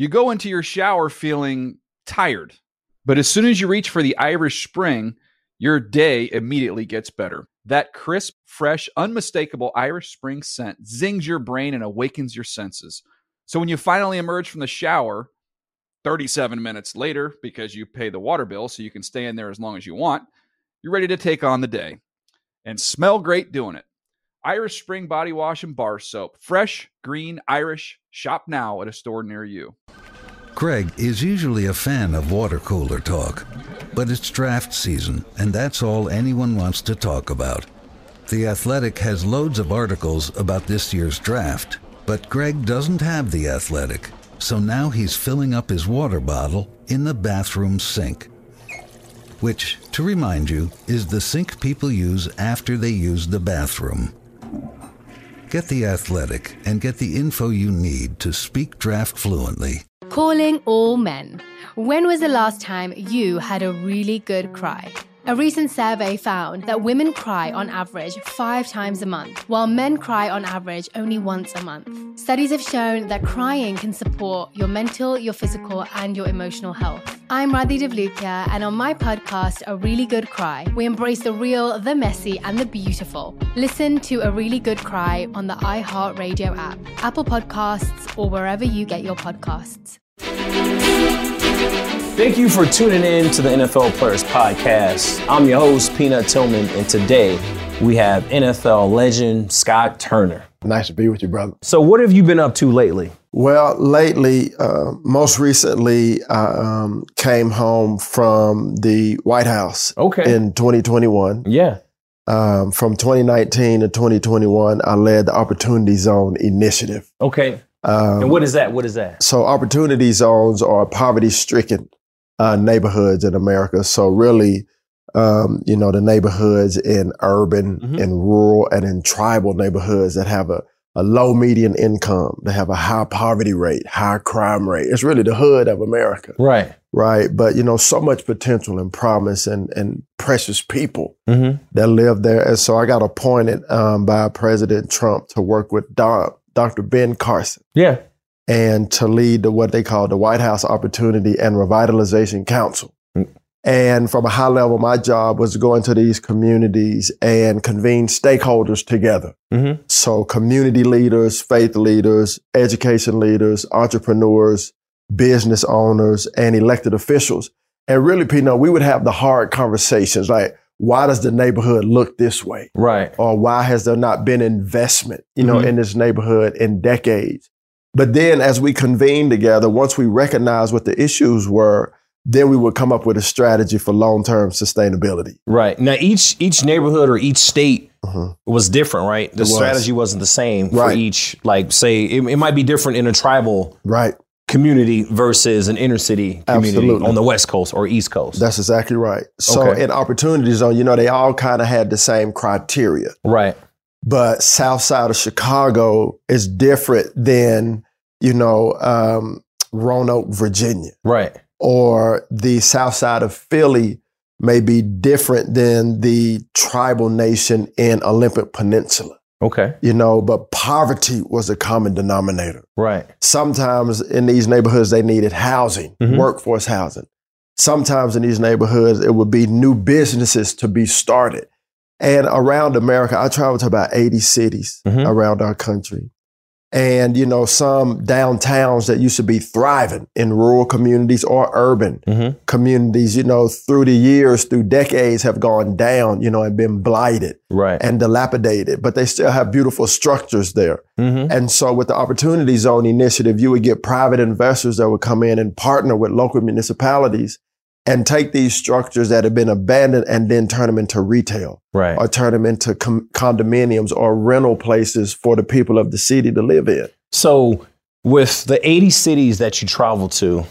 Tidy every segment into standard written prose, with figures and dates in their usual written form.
You go into your shower feeling tired, but as soon as you reach for the Irish Spring, your day immediately gets better. That crisp, fresh, unmistakable Irish Spring scent zings your brain and awakens your senses. So when you finally emerge from the shower, 37 minutes later, because you pay the water bill so you can stay in there as long as you want, you're ready to take on the day. And smell great doing it. Irish Spring Body Wash and Bar Soap. Fresh, green, Irish. Shop now at a store near you. Greg is usually a fan of water cooler talk, but it's draft season, and that's all anyone wants to talk about. The Athletic has loads of articles about this year's draft, but Greg doesn't have The Athletic, so now he's filling up his water bottle in the bathroom sink. Which, to remind you, is the sink people use after they use the bathroom. Get The Athletic and get the info you need to speak draft fluently. Calling all men. When was the last time you had a really good cry? A recent survey found that women cry on average 5 times a month, while men cry on average only once a month. Studies have shown that crying can support your mental, your physical, and your emotional health. I'm Radhi Devlukia, and on my podcast, A Really Good Cry, we embrace the real, the messy, and the beautiful. Listen to A Really Good Cry on the iHeartRadio app, Apple Podcasts, or wherever you get your podcasts. Thank you for tuning in to the NFL Players Podcast. I'm your host, Peanut Tillman, and today we have NFL legend Scott Turner. Nice to be with you, brother. So what have you been up to lately? Well, lately, most recently, I came home from the White House in 2021. Yeah. From 2019 to 2021, I led the Opportunity Zone Initiative. Okay. And what is that? So Opportunity Zones are poverty-stricken neighborhoods in America. So really, the neighborhoods in urban, in rural, and in tribal neighborhoods that have a low median income, that have a high poverty rate, high crime rate. It's really the hood of America. Right. Right. But, so much potential and promise and precious people that live there. And so I got appointed by President Trump to work with Dr. Ben Carson. Yeah. And to lead what they call the White House Opportunity and Revitalization Council. And from a high level, my job was to go into these communities and convene stakeholders together. So community leaders, faith leaders, education leaders, entrepreneurs, business owners, and elected officials. And really, Pino, we would have the hard conversations like, why does the neighborhood look this way? Right. Or why has there not been investment, in this neighborhood in decades? But then as we convened together, once we recognized what the issues were, then we would come up with a strategy for long-term sustainability. Right. Now, each neighborhood or each state was different, right? The strategy wasn't the same for each, say, it might be different in a tribal community versus an inner city community on the West Coast or East Coast. That's exactly right. So in Opportunity Zone, they all kind of had the same criteria. Right. But South side of Chicago is different than, Roanoke, Virginia. Right. Or the South side of Philly may be different than the tribal nation in Olympic Peninsula. Okay. But poverty was a common denominator. Right. Sometimes in these neighborhoods, they needed housing, workforce housing. Sometimes in these neighborhoods, it would be new businesses to be started. And around America, I traveled to about 80 cities around our country. And, some downtowns that used to be thriving in rural communities or urban communities, through the years, through decades have gone down, and been blighted and dilapidated, but they still have beautiful structures there. And so with the Opportunity Zone Initiative, you would get private investors that would come in and partner with local municipalities and take these structures that have been abandoned and then turn them into retail, or turn them into condominiums or rental places for the people of the city to live in. So with the 80 cities that you traveled to,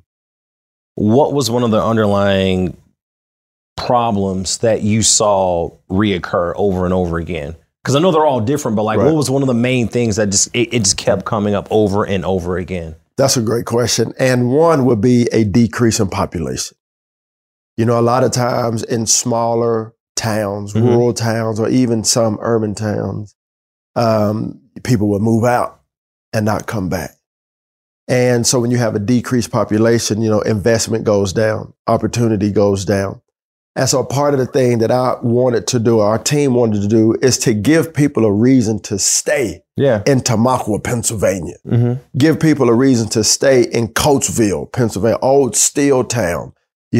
what was one of the underlying problems that you saw reoccur over and over again? Because I know they're all different, but what was one of the main things that just kept coming up over and over again? That's a great question. And one would be a decrease in population. A lot of times in smaller towns, rural towns, or even some urban towns, people would move out and not come back. And so when you have a decreased population, investment goes down, opportunity goes down. And so part of the thing that I wanted to do, our team wanted to do, is to give people a reason to stay in Tamaqua, Pennsylvania. Give people a reason to stay in Coatesville, Pennsylvania, old steel town,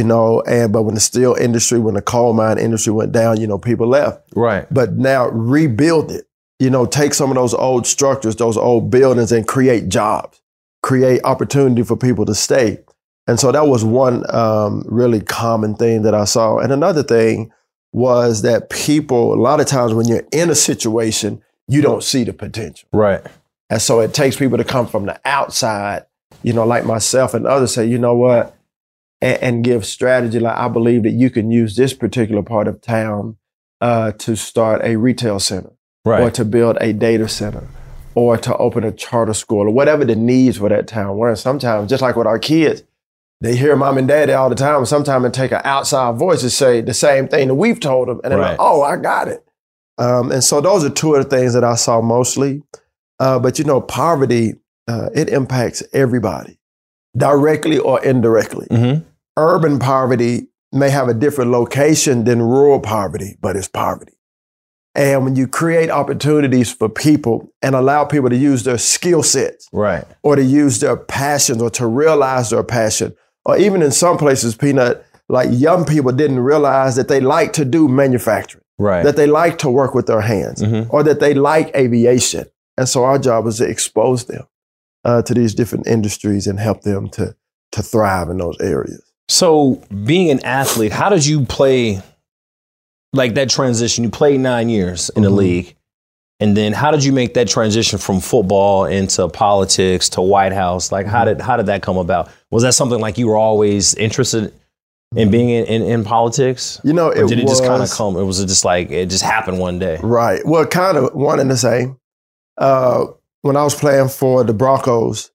but when the coal mine industry went down, people left. Right. But now rebuild it, take some of those old structures, those old buildings, and create jobs, create opportunity for people to stay. And so that was one really common thing that I saw. And another thing was that people, a lot of times when you're in a situation, you don't see the potential. Right. And so it takes people to come from the outside, like myself and others say, you know what, and give strategy. Like, I believe that you can use this particular part of town to start a retail center, or to build a data center, or to open a charter school, or whatever the needs for that town were. And sometimes, just like with our kids, they hear mom and daddy all the time. Sometimes it take an outside voice to say the same thing that we've told them. And they're like, oh, I got it. And so those are two of the things that I saw mostly. But poverty, it impacts everybody, directly or indirectly. Urban poverty may have a different location than rural poverty, but it's poverty. And when you create opportunities for people and allow people to use their skill sets, or to use their passions, or to realize their passion, or even in some places, Peanut, like young people didn't realize that they like to do manufacturing, that they like to work with their hands, or that they like aviation. And so our job was to expose them to these different industries and help them to thrive in those areas. So being an athlete, how did you play like that transition? You played 9 years in the league. And then how did you make that transition from football into politics to White House? Like, how did that come about? Was that something like you were always interested in being in politics? Or did it just kind of come? It was just like, it just happened one day. Right. Well, kind of one and the same. When I was playing for the Broncos,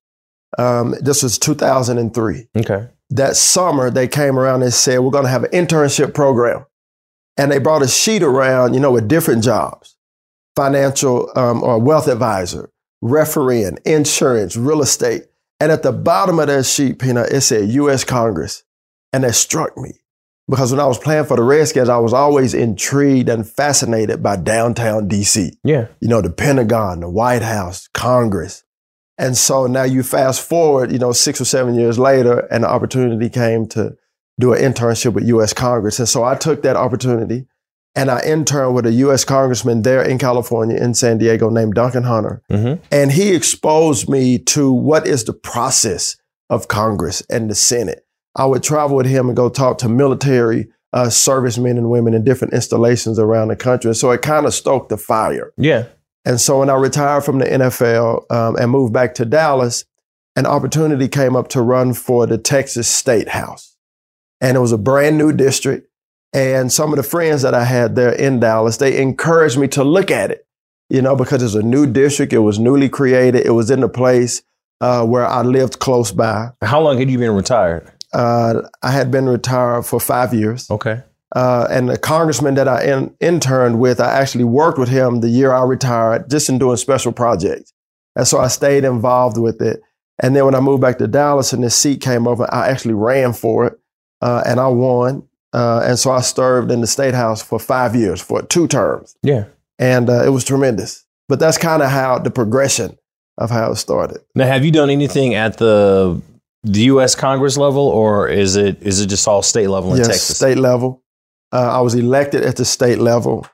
this was 2003. Okay. That summer, they came around and said, we're going to have an internship program. And they brought a sheet around, with different jobs. Financial or wealth advisor, refereeing, insurance, real estate. And at the bottom of that sheet, Peanut, it said U.S. Congress. And that struck me because when I was playing for the Redskins, I was always intrigued and fascinated by downtown D.C. Yeah. The Pentagon, the White House, Congress. And so now you fast forward, 6 or 7 years later, and the opportunity came to do an internship with U.S. Congress. And so I took that opportunity. And I interned with a U.S. congressman there in California, in San Diego, named Duncan Hunter. And he exposed me to what is the process of Congress and the Senate. I would travel with him and go talk to military servicemen and women in different installations around the country. And so it kind of stoked the fire. Yeah. And so when I retired from the NFL and moved back to Dallas, an opportunity came up to run for the Texas State House. And it was a brand new district. And some of the friends that I had there in Dallas, they encouraged me to look at it, because it's a new district. It was newly created. It was in a place where I lived close by. How long had you been retired? I had been retired for 5 years. Okay. And the congressman that I interned with, I actually worked with him the year I retired, just in doing special projects. And so I stayed involved with it. And then when I moved back to Dallas and this seat came open, I actually ran for it and I won. And so I served in the State House for 5 years, for 2 terms. Yeah. And it was tremendous. But that's kind of how the progression of how it started. Now, have you done anything at the U.S. Congress level, or is it just all state level in Texas? Yes, state level. I was elected at the state level.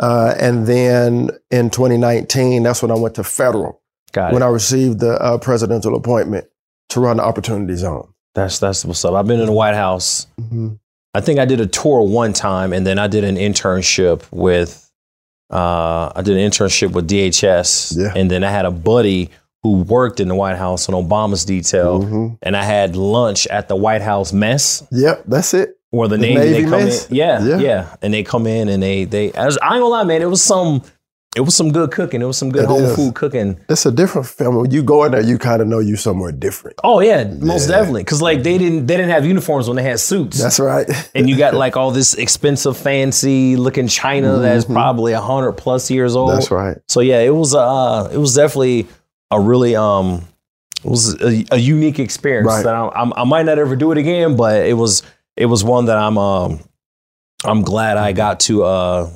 And then in 2019, that's when I went to federal. Got it. When I received the presidential appointment to run the Opportunity Zone. That's what's up. I've been in the White House. I think I did a tour one time, and then I did an internship with DHS, and then I had a buddy who worked in the White House on Obama's detail, and I had lunch at the White House mess. Yep, that's it. Or the Navy come mess? In, yeah, and they come in and I ain't gonna lie, man, it was some good cooking. It was some good home food cooking. It's a different film. When you go in there, you kind of know you somewhere different. Oh yeah, most definitely. Because like they didn't have uniforms when they had suits. That's right. And you got like all this expensive, fancy looking china that's probably 100+ years old. That's right. So yeah, it was definitely a really a unique experience that I might not ever do it again, but it was one that I'm glad I got to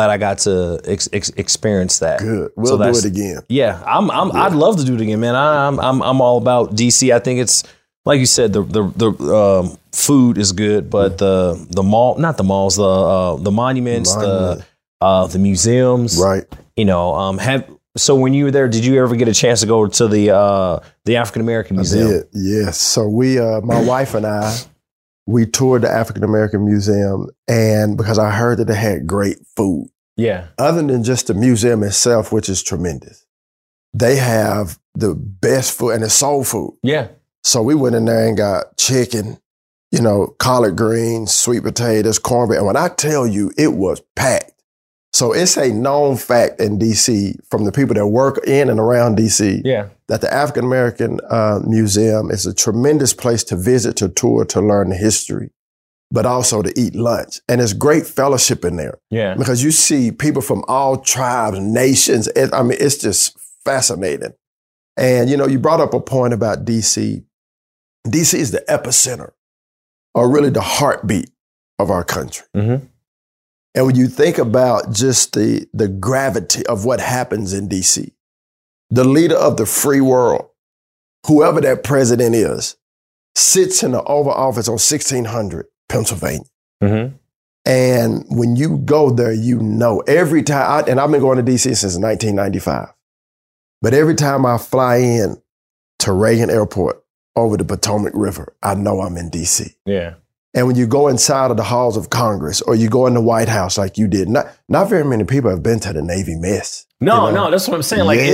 experience that. Good. We'll do it again. Yeah, I'd love to do it again, man. I'm all about DC. I think it's like you said, the food is good, but the mall, not the malls, the monuments, the museums, right? You know, so when you were there, did you ever get a chance to go to the African American Museum? I did, yes. So we, my wife and I, we toured the African American Museum, and because I heard that they had great food. Yeah. Other than just the museum itself, which is tremendous, they have the best food, and it's soul food. Yeah. So we went in there and got chicken, you know, collard greens, sweet potatoes, cornbread. And when I tell you, it was packed. So it's a known fact in DC from the people that work in and around DC that the African American Museum is a tremendous place to visit, to tour, to learn the history, but also to eat lunch. And there's great fellowship in there. Yeah. Because you see people from all tribes, nations. It's just fascinating. And, you know, you brought up a point about DC. DC is the epicenter, or really the heartbeat of our country. Mm-hmm. And when you think about just the gravity of what happens in DC, the leader of the free world, whoever that president is, sits in the Oval Office on 1600 Pennsylvania. Mm-hmm. And when you go there, you know, every time, and I've been going to DC since 1995, but every time I fly in to Reagan Airport over the Potomac River, I know I'm in DC. Yeah. And when you go inside of the halls of Congress, or you go in the White House like you did, not very many people have been to the Navy Mess. No, that's what I'm saying. Like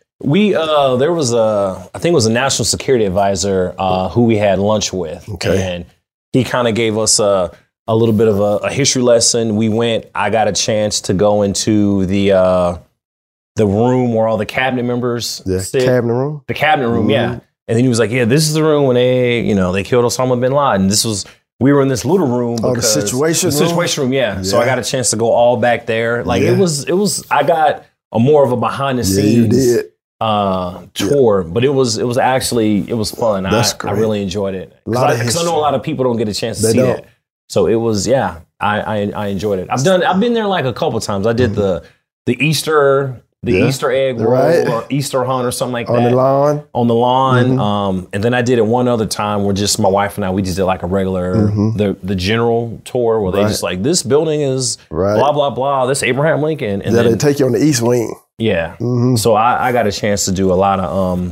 there was I think it was a national security advisor who we had lunch with. Okay. And he kind of gave us a little bit of a history lesson. I got a chance to go into the room where all the cabinet members sit. Cabinet room? The cabinet room, yeah. And then he was like, yeah, this is the room when they killed Osama bin Laden. We were in this little room. The situation room, yeah. So I got a chance to go all back there. Like it was, I got a more of a behind the scenes tour, but it was fun. That's great. I really enjoyed it. Because I know a lot of people don't get a chance to see that. So it was, I enjoyed it. I've been there like a couple times. I did the Easter egg roll or Easter hunt or something like that. On the lawn. Mm-hmm. And then I did it one other time where just my wife and I, we just did like a regular, the general tour where they just like, this building is blah, blah, blah. This Abraham Lincoln. And then they take you on the East Wing. Yeah. Mm-hmm. So I got a chance to do a lot of,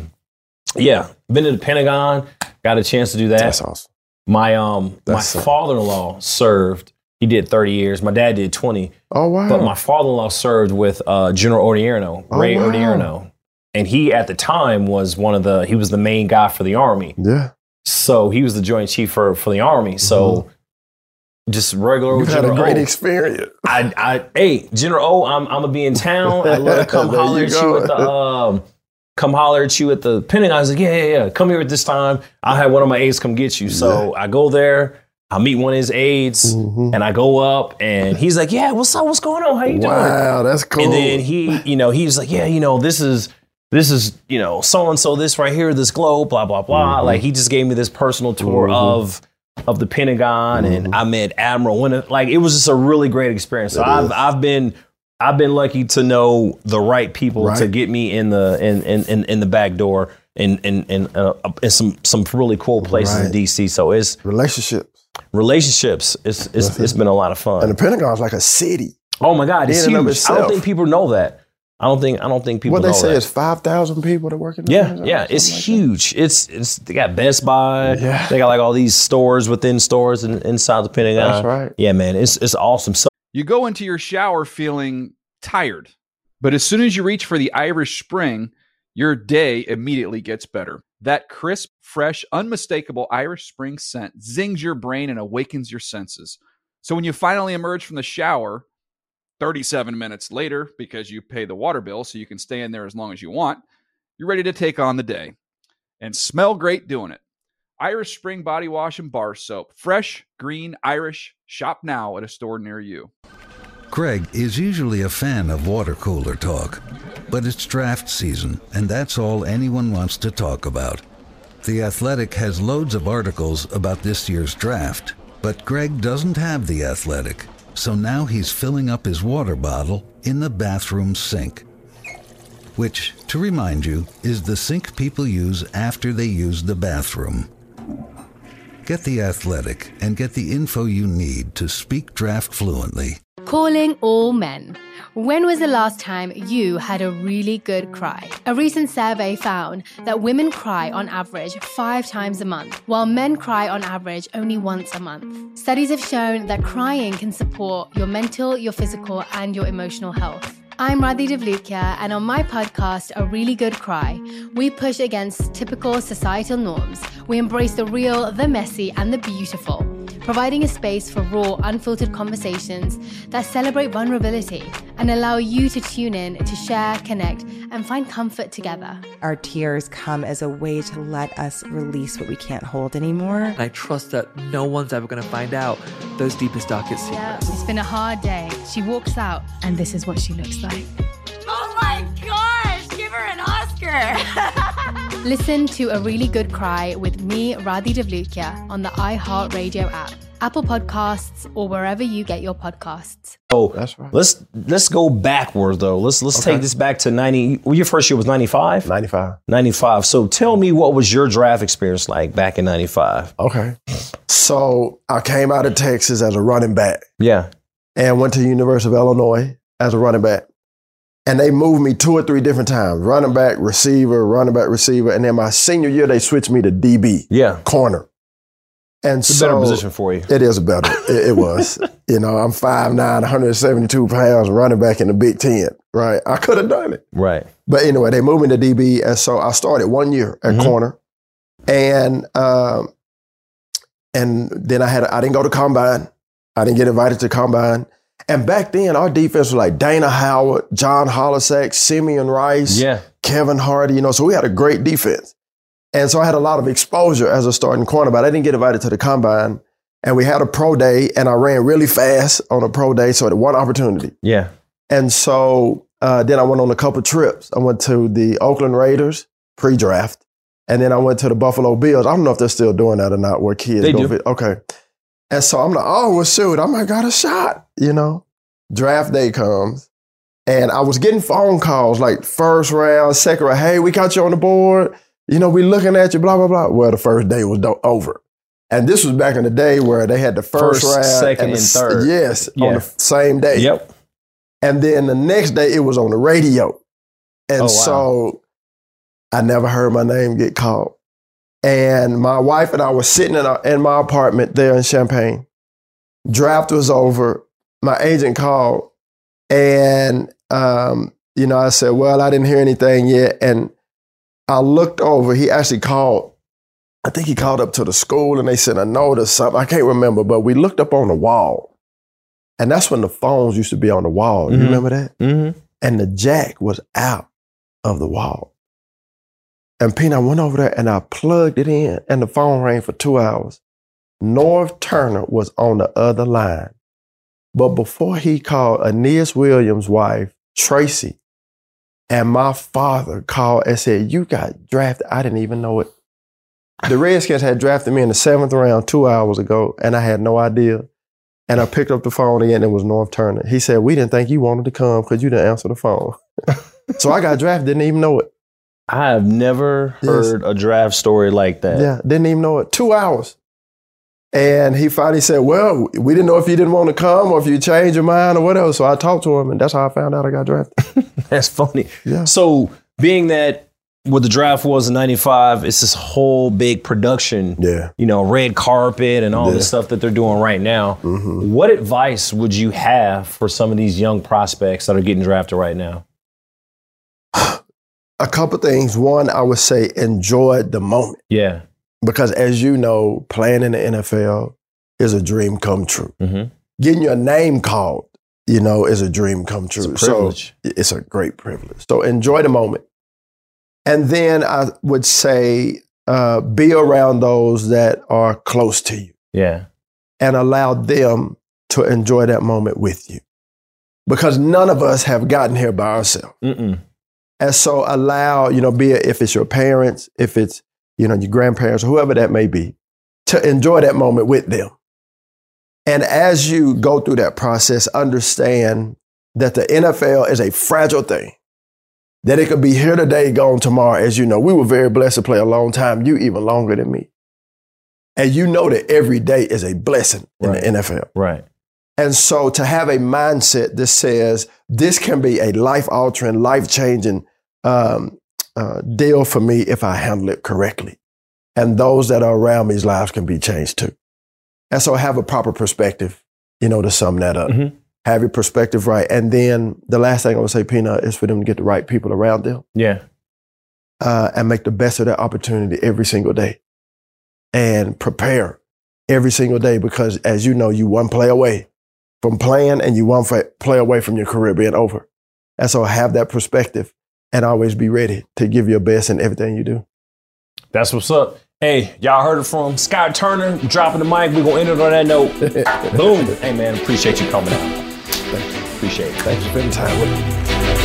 been to the Pentagon, got a chance to do that. That's awesome. My father-in-law served. He did 30 years. My dad did 20. Oh, wow. But my father-in-law served with General Odierno, Ray Odierno. And he, at the time, was he was the main guy for the Army. Yeah. So he was the Joint Chief for the Army. So just regular You've General had a great experience. Hey, General O, I'm going to be in town. I'd love to come holler at you at the... Come holler at you at the Pentagon. I was like, yeah. Come here at this time. I'll have one of my aides come get you. So I go there. I meet one of his aides, and I go up, and he's like, "Yeah, what's up? What's going on? How you doing?" Wow, that's cool. And then he was like, "Yeah, this is so and so. This right here, this globe, blah blah blah." Like he just gave me this personal tour of the Pentagon, and I met Admiral Winter. Like it was just a really great experience. So I've been lucky to know the right people to get me in the back door in some really cool places in DC. So it's relationships. It's been a lot of fun. And the Pentagon is like a city. Oh my God, it's huge. I don't think people know that. I don't think people know that. What they say is 5,000 people that work in the Pentagon? Yeah, it's huge. It's they got Best Buy. Yeah. They got like all these stores within stores inside the Pentagon. That's right. Yeah, man, it's awesome. So you go into your shower feeling tired, but as soon as you reach for the Irish Spring, your day immediately gets better. That crisp, fresh, unmistakable Irish Spring scent zings your brain and awakens your senses. So when you finally emerge from the shower, 37 minutes later, because you pay the water bill so you can stay in there as long as you want, you're ready to take on the day. And smell great doing it. Irish Spring Body Wash and Bar Soap. Fresh, green, Irish. Shop now at a store near you. Craig is usually a fan of water cooler talk. but it's draft season, and that's all anyone wants to talk about. The Athletic has loads of articles about this year's draft, but Greg doesn't have The Athletic, so now he's filling up his water bottle in the bathroom sink. Which, to remind you, is the sink people use after they use the bathroom. Get The Athletic and get the info you need to speak draft fluently. Calling all men. When was the last time you had a really good cry? A recent survey found that women cry on average 5 times a month, while men cry on average only once a month. Studies have shown that crying can support your mental, your physical, and your emotional health. I'm Radhi Devlukia, and on my podcast, A Really Good Cry, we push against typical societal norms. We embrace the real, the messy, and the beautiful, providing a space for raw, unfiltered conversations that celebrate vulnerability and allow you to tune in to share, connect, and find comfort together. Our tears come as a way to let us release what we can't hold anymore. And I trust that no one's ever going to find out those deepest, darkest secrets. Yeah, it's been a hard day. She walks out, and this is what she looks like. Oh my gosh, give her an Oscar. Listen to A Really Good Cry with me, Radhi Devlukia, on the iHeartRadio app, Apple Podcasts, or wherever you get your podcasts. So That's right. let's go backwards though. Let's take this back to 90. Well, your first year was 95? 95. 95. So tell me, what was your draft experience like back in 95? Okay. So I came out of Texas as a running back Yeah. and went to the University of Illinois as a running back. And they moved me 2 or 3 different times, running back, receiver. And then my senior year, they switched me to DB, Yeah. corner. And It's a better position for you. It is a better. It was. You know, I'm 5'9", 172 pounds, running back in the Big Ten, right? I could have done it. Right. But anyway, they moved me to DB. And so I started 1 year at corner. And then I didn't go to combine. I didn't get invited to combine. And back then, our defense was like Dana Howard, John Holosack, Simeon Rice, Yeah. Kevin Hardy, you know, so we had a great defense. And so I had a lot of exposure as a starting corner, but I didn't get invited to the combine. And we had a pro day, and I ran really fast on a pro day, so I had one opportunity. Yeah. And so then I went on a couple trips. I went to the Oakland Raiders pre-draft, and then I went to the Buffalo Bills. I don't know if they're still doing that or not, where kids They go. do. Okay. And so I'm like, oh, well, shoot, I might got a shot, you know. Draft day comes, and I was getting phone calls like first round, second round. Hey, we got you on the board. You know, we looking at you, blah, blah, blah. Well, the first day was over. And this was back in the day where they had the first round. Second, and third. Yes, Yeah. on the same day. Yep. And then the next day, it was on the radio. And Oh, wow. so I never heard my name get called. And my wife and I were sitting in my apartment there in Champaign. Draft was over. My agent called. And, you know, I said, well, I didn't hear anything yet. And I looked over. He actually called. I think he called up to the school and they sent a note or something. I can't remember. But we looked up on the wall. And that's when the phones used to be on the wall. You remember that? Mm-hmm. And the jack was out of the wall. And Pete, I went over there and I plugged it in and the phone rang for 2 hours. Norv Turner was on the other line. But before he called, Aeneas Williams' wife, Tracy, and my father called and said, you got drafted. I didn't even know it. The Redskins had drafted me in the 7th round 2 hours ago, and I had no idea. And I picked up the phone again, and it was Norv Turner. He said, we didn't think you wanted to come because you didn't answer the phone. So I got drafted, didn't even know it. I have never heard a draft story like that. Yeah, didn't even know it. 2 hours. And he finally said, well, we didn't know if you didn't want to come or if you changed your mind or whatever. So I talked to him, and that's how I found out I got drafted. That's funny. Yeah. So being that what the draft was in 95, it's this whole big production, Yeah. you know, red carpet and all Yeah. the stuff that they're doing right now. Mm-hmm. What advice would you have for some of these young prospects that are getting drafted right now? A couple things. One, I would say enjoy the moment. Yeah. Because as you know, playing in the NFL is a dream come true. Mm-hmm. Getting your name called, you know, is a dream come true. It's a privilege. So it's a great privilege. So enjoy the moment. And then I would say be around those that are close to you Yeah. and allow them to enjoy that moment with you. Because none of us have gotten here by ourselves. Mm-mm. And so allow, be it if it's your parents, if it's, your grandparents, or whoever that may be, to enjoy that moment with them. And as you go through that process, understand that the NFL is a fragile thing, that it could be here today, gone tomorrow. As you know, we were very blessed to play a long time, you even longer than me. And you know that every day is a blessing in the NFL. Right. And so to have a mindset that says this can be a life-altering, life-changing deal for me if I handle it correctly. And those that are around me's lives can be changed too. And so have a proper perspective, to sum that up. Mm-hmm. Have your perspective right. And then the last thing I would say, Peanut, is for them to get the right people around them. Yeah. And make the best of that opportunity every single day. And prepare every single day because, as you know, you one play away from playing and you one play away from your career being over. And so have that perspective and always be ready to give your best in everything you do. That's what's up. Hey, y'all heard it from Scott Turner, dropping the mic. We're going to end it on that note. Boom. Hey, man, appreciate you coming out. Thank you. Appreciate it. Thanks for spending time with me.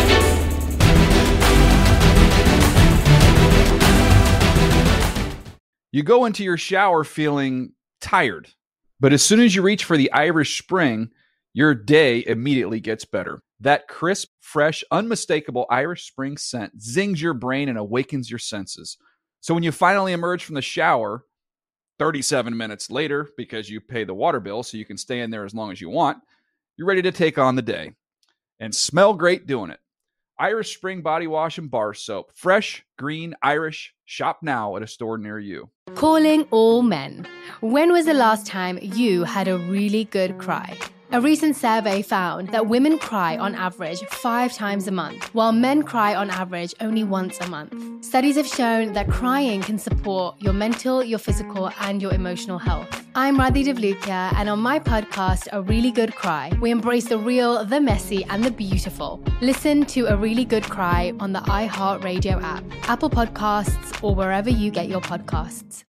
You go into your shower feeling tired, but as soon as you reach for the Irish Spring, your day immediately gets better. That crisp, fresh, unmistakable Irish Spring scent zings your brain and awakens your senses. So when you finally emerge from the shower, 37 minutes later, because you pay the water bill so you can stay in there as long as you want, you're ready to take on the day and smell great doing it. Irish Spring Body Wash and Bar Soap. Fresh, green, Irish. Shop now at a store near you. Calling all men. When was the last time you had a really good cry? A recent survey found that women cry on average 5 times a month, while men cry on average only once a month. Studies have shown that crying can support your mental, your physical, and your emotional health. I'm Radhi Devlukia, and on my podcast, A Really Good Cry, we embrace the real, the messy, and the beautiful. Listen to A Really Good Cry on the iHeartRadio app, Apple Podcasts, or wherever you get your podcasts.